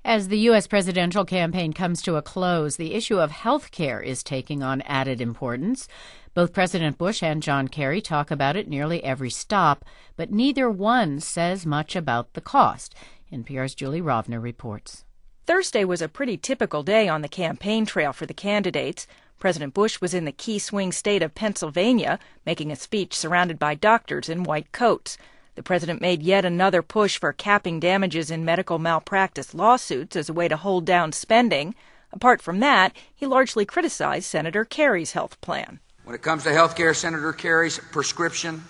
As the U.S. presidential campaign comes to a close, the issue of health care is taking on added importance. Both President Bush and John Kerry talk about it nearly every stop, but neither one says much about the cost. NPR's Julie Rovner reports. Thursday was a pretty typical day on the campaign trail for the candidates. President Bush was in the key swing state of Pennsylvania, making a speech surrounded by doctors in white coats. The president made yet another push for capping damages in medical malpractice lawsuits as a way to hold down spending. Apart from that, he largely criticized Senator Kerry's health plan. When it comes to health care, Senator Kerry's prescription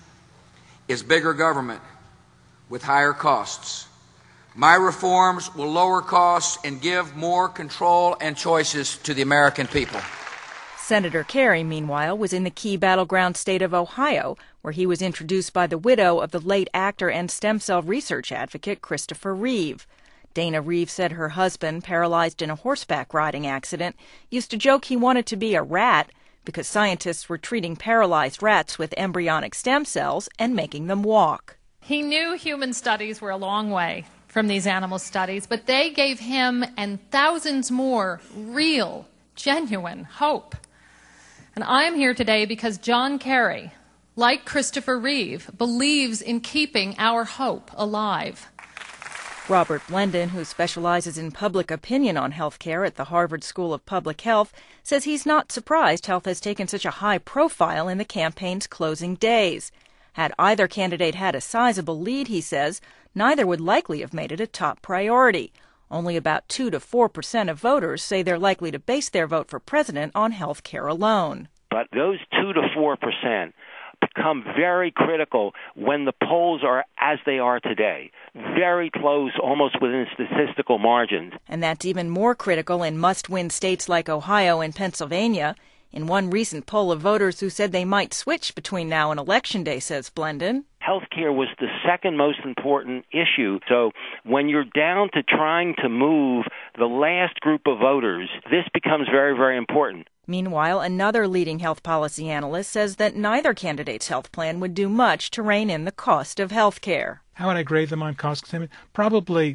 is bigger government with higher costs. My reforms will lower costs and give more control and choices to the American people. Senator Kerry, meanwhile, was in the key battleground state of Ohio, where he was introduced by the widow of the late actor and stem cell research advocate Christopher Reeve. Dana Reeve said her husband, paralyzed in a horseback riding accident, used to joke he wanted to be a rat because scientists were treating paralyzed rats with embryonic stem cells and making them walk. He knew human studies were a long way from these animal studies, but they gave him and thousands more real, genuine hope. And I am here today because John Kerry, like Christopher Reeve, believes in keeping our hope alive. Robert Blendon, who specializes in public opinion on health care at the Harvard School of Public Health, says he's not surprised health has taken such a high profile in the campaign's closing days. Had either candidate had a sizable lead, he says, neither would likely have made it a top priority. Only about 2 to 4% of voters say they're likely to base their vote for president on health care alone. But those 2 to 4% become very critical when the polls are as they are today, very close, almost within statistical margins. And that's even more critical in must-win states like Ohio and Pennsylvania. In one recent poll of voters who said they might switch between now and Election Day, says Blendon, healthcare was the second most important issue. So when you're down to trying to move the last group of voters, this becomes very, very important. Meanwhile, another leading health policy analyst says that neither candidate's health plan would do much to rein in the cost of health care. How would I grade them on cost containment? Probably,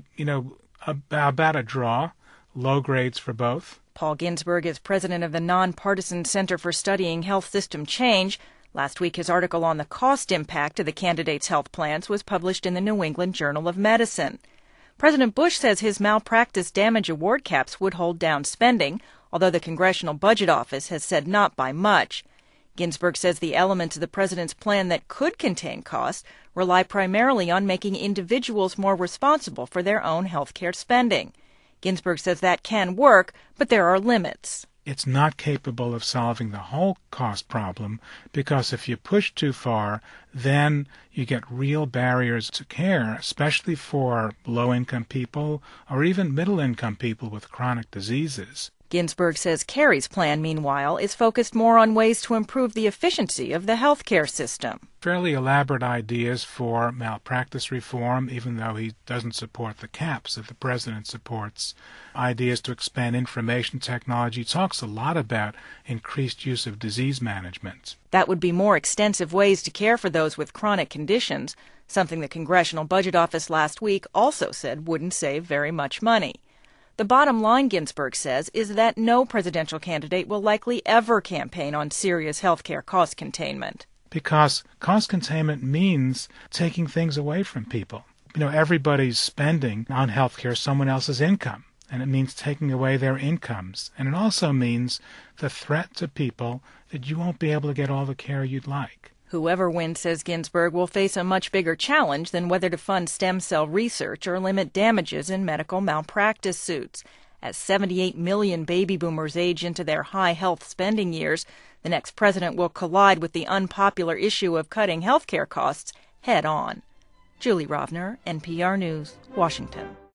about a draw, low grades for both. Paul Ginsberg is president of the nonpartisan Center for Studying Health System Change. Last week, his article on the cost impact of the candidates' health plans was published in the New England Journal of Medicine. President Bush says his malpractice damage award caps would hold down spending, although the Congressional Budget Office has said not by much. Ginsberg says the elements of the president's plan that could contain costs rely primarily on making individuals more responsible for their own health care spending. Ginsberg says that can work, but there are limits. It's not capable of solving the whole cost problem because if you push too far, then you get real barriers to care, especially for low-income people or even middle-income people with chronic diseases. Ginsberg says Kerry's plan, meanwhile, is focused more on ways to improve the efficiency of the health care system. Fairly elaborate ideas for malpractice reform, even though he doesn't support the caps that the president supports. Ideas to expand information technology. He talks a lot about increased use of disease management. That would be more extensive ways to care for those with chronic conditions, something the Congressional Budget Office last week also said wouldn't save very much money. The bottom line, Ginsberg says, is that no presidential candidate will likely ever campaign on serious health care cost containment. Because cost containment means taking things away from people. Everybody's spending on health care someone else's income, and it means taking away their incomes. And it also means the threat to people that you won't be able to get all the care you'd like. Whoever wins, says Ginsberg, will face a much bigger challenge than whether to fund stem cell research or limit damages in medical malpractice suits. As 78 million baby boomers age into their high health spending years, the next president will collide with the unpopular issue of cutting health care costs head on. Julie Rovner, NPR News, Washington.